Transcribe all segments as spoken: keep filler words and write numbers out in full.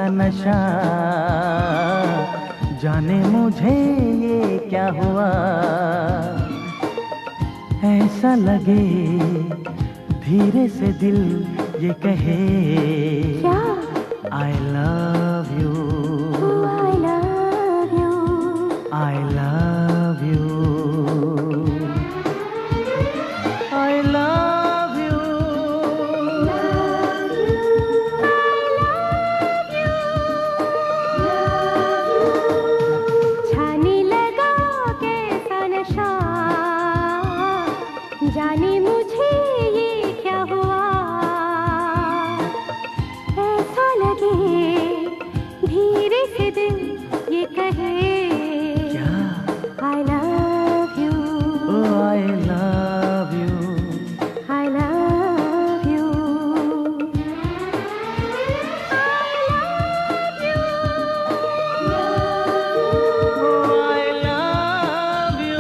सा नशा, जाने मुझे ये क्या हुआ। ऐसा लगे धीरे से दिल ये कहे क्या? I love you, oh, I love you, I love you, I love you, love you, I love you, love you। छाने लगा कैसा नशा, जाने मुझे ये क्या हुआ। ऐसा लगे धीरे से दिल ये कहे क्या? I love you, oh I love you, I love you, I love you, oh I love you,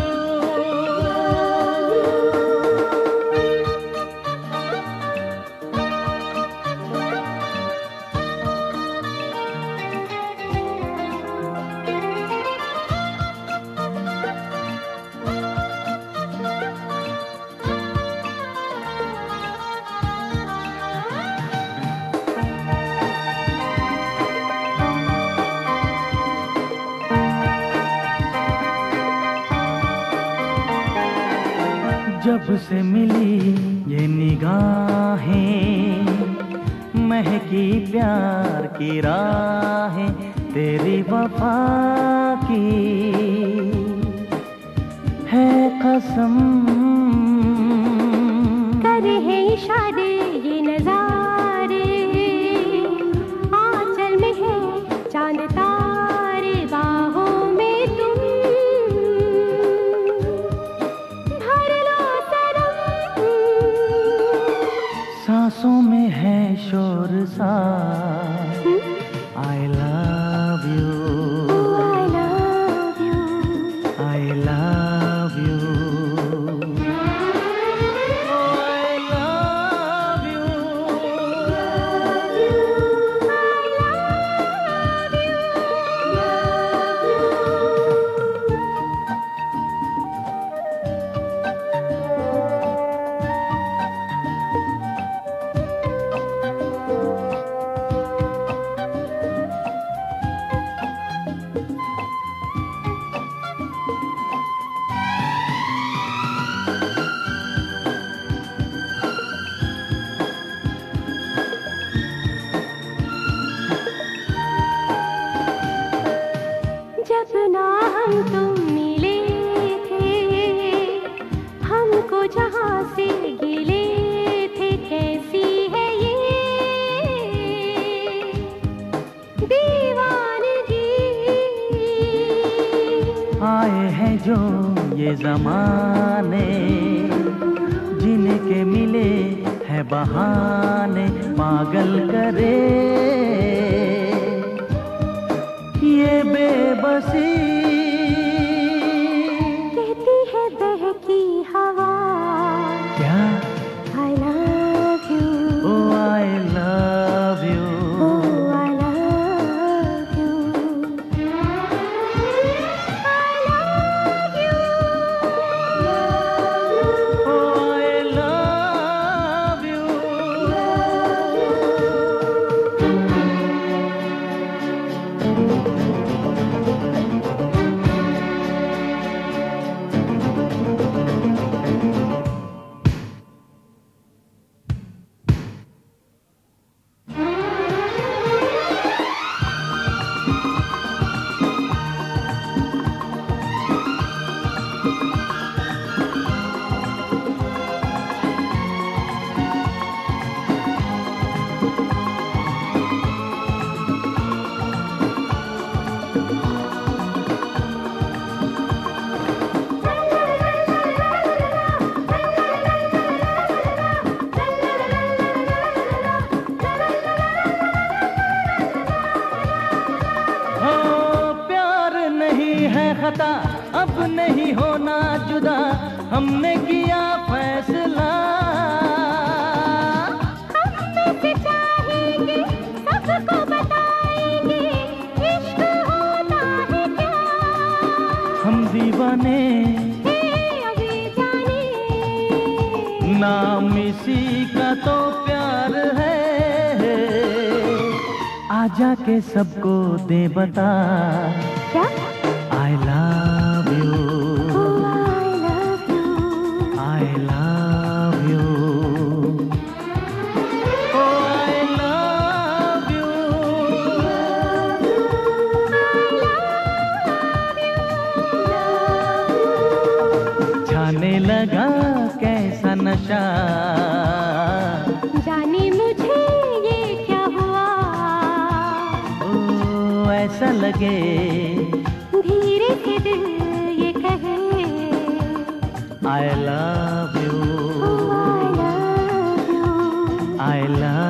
जब से मिली ये निगाहें, महकी प्यार की राहें, तेरी वफा की है कसम। करे हैं इशारे ये नजारे, आंचल में है चांद तारे, बाहों में तुम भर लो सनम। सांसों में है शोर सा I love you, oh, I love you, I love you, oh I love you, love you, I love you, love you। जब ना हम तुम मिले थे, हमको जहाँ से गिले थे, कैसी है ये दीवानगी। आए हैं जो ये जमाने, जिनके मिले हैं बहाने, पागल करे ये बेबसी। कहती है बहकी हवा क्या? I love you, oh I love you, oh I love you, I love you, oh I love you, खता अब नहीं होना जुदा, हमने किया फैसला। हम में से चाहेंगे सबको बताएंगे, नाम इसी का तो प्यार है, आजा के सबको दे बता क्या? I love you, Oh, I love you. I love you, oh I love you, छाने लगा कैसा नशा, जाने मुझे ये क्या हुआ, ओ ऐसा लगे धीरे से दिल ये कहे I love you, Oh, I love you. I love